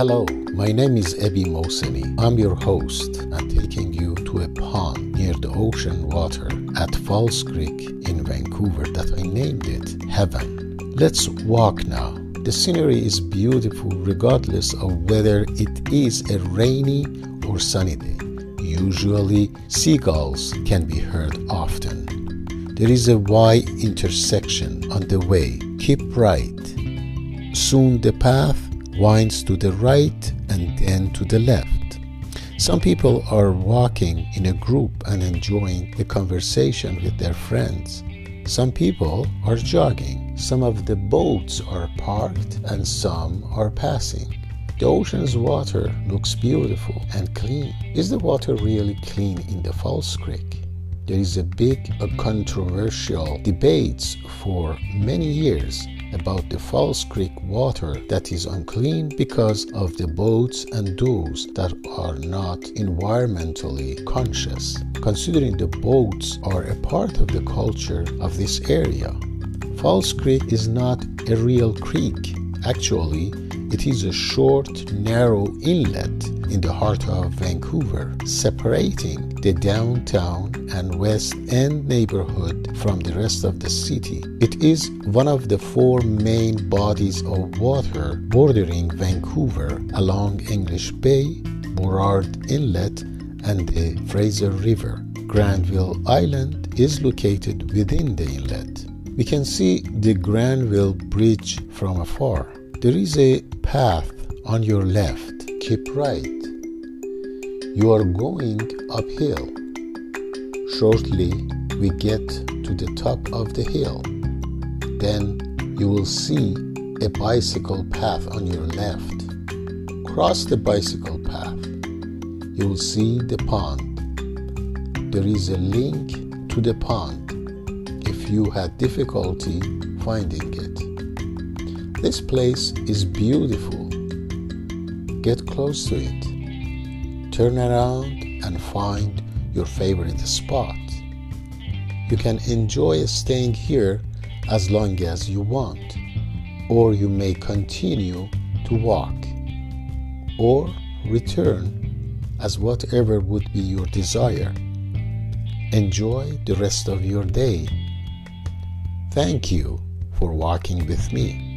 Hello, my name is Ebi Mohseni. I'm your host and taking you to a pond near the ocean water at Falls Creek in Vancouver that I named it Heaven. Let's walk now. The scenery is beautiful regardless of whether it is a rainy or sunny day. Usually, seagulls can be heard often. There is a Y intersection on the way. Keep right. Soon the path winds to the right and then to the left. Some people are walking in a group and enjoying the conversation with their friends. Some people are jogging. Some of the boats are parked and some are passing. The ocean's water looks beautiful and clean. Is the water really clean in the Falls Creek? There is a big controversial debates for many years about the Falls Creek water that is unclean because of the boats and those that are not environmentally conscious, considering the boats are a part of the culture of this area. Falls Creek is not a real creek. Actually, it is a short, narrow inlet in the heart of Vancouver, separating the downtown and West End neighborhood from the rest of the city. It is one of the four main bodies of water bordering Vancouver along English Bay, Burrard Inlet, and the Fraser River. Granville Island is located within the inlet. We can see the Granville Bridge from afar. There is a path on your left. Keep right. You are going uphill. Shortly, we get to the top of the hill. Then you will see a bicycle path on your left. Cross the bicycle path. You will see the pond. There is a link to the pond if you had difficulty finding it. This place is beautiful. Get close to it. Turn around and find your favorite spot. You can enjoy staying here as long as you want, or you may continue to walk, or return as whatever would be your desire. Enjoy the rest of your day. Thank you for walking with me.